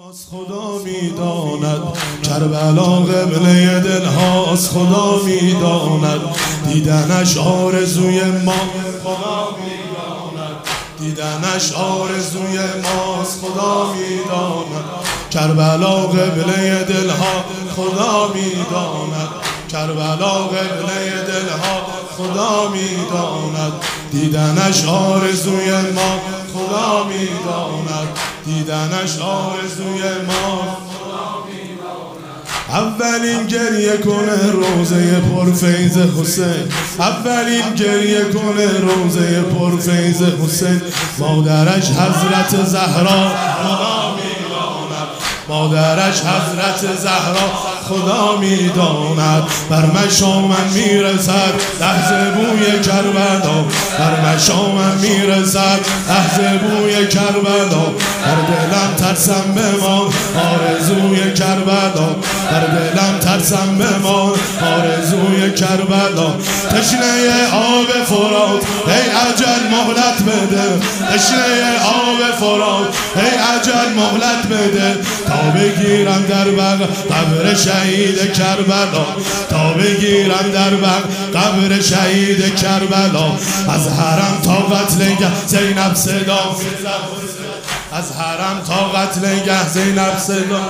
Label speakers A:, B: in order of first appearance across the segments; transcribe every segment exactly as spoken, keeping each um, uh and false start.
A: هاست خدا میداند، کربلا قبله دل هاست خدا میداند، دیدنش آرزوی ما خدا میداند، دیدنش آرزوی ماست خدا میداند، کربلا قبله دل ها خدا میداند، کربلا قبله دل ها خدا میداند، دیدنش آرزوی ما خدا میداند، دیدنش آرزوی ما خدا میداند. اولین گریه کنه روزه پرفیض حسین، اولین گریه کنه روزه پرفیض حسین، مادرش حضرت زهرا خدا میداند، مادرش حضرت زهرا خدا میداند. بر مشامم میرسد لحظه بوی کربلا، بر مشامم میرسد لحظه بوی کربلا، در دلم ترسم بمان آرزوی کربلا، در دلم ترسم بمان آرزوی کربلا. تشنه آب فرات ای اجل مهلت بده، تشنه آب فرات ای اجل مهلت بده، تا بگیرم در بغل قبر شهید کربلا، تا بگیرم در بغل قبر شهید کربلا. از حرم تا قتلگه زینب صدا میزد، از حرم تا قتلگه زینب صدا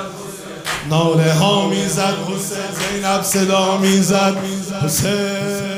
A: ناله ها میزد حسین، زینب صدا میزد حسین.